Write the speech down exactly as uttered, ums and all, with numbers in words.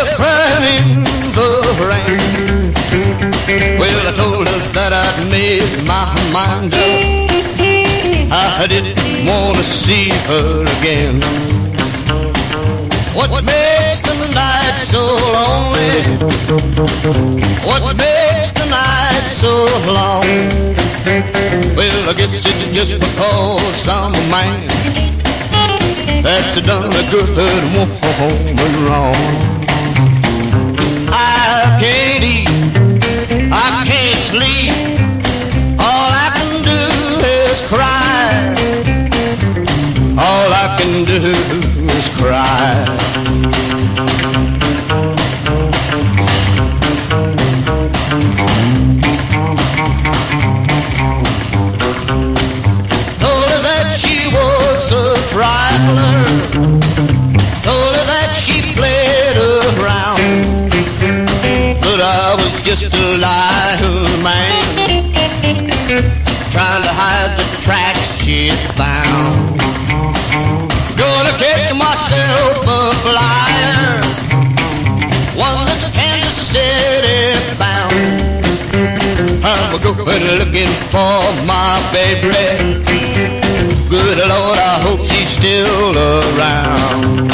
fell crying in the rain. Well, I told her that I'd made my mind up. I didn't want to see her again. What makes the night so lonely? What makes the night so long? Well, I guess it's just because I'm a man that's done a good woman wrong. I can't eat, I can't sleep. All I can do is cry. All I can do is cry. Told her that she was a trifler. Told her that she played around, but I was just a lying man, trying to hide the tracks she found. Gonna catch myself a flyer, one that's Kansas City bound. I'm going looking for my baby. Good Lord, I hope she's still around.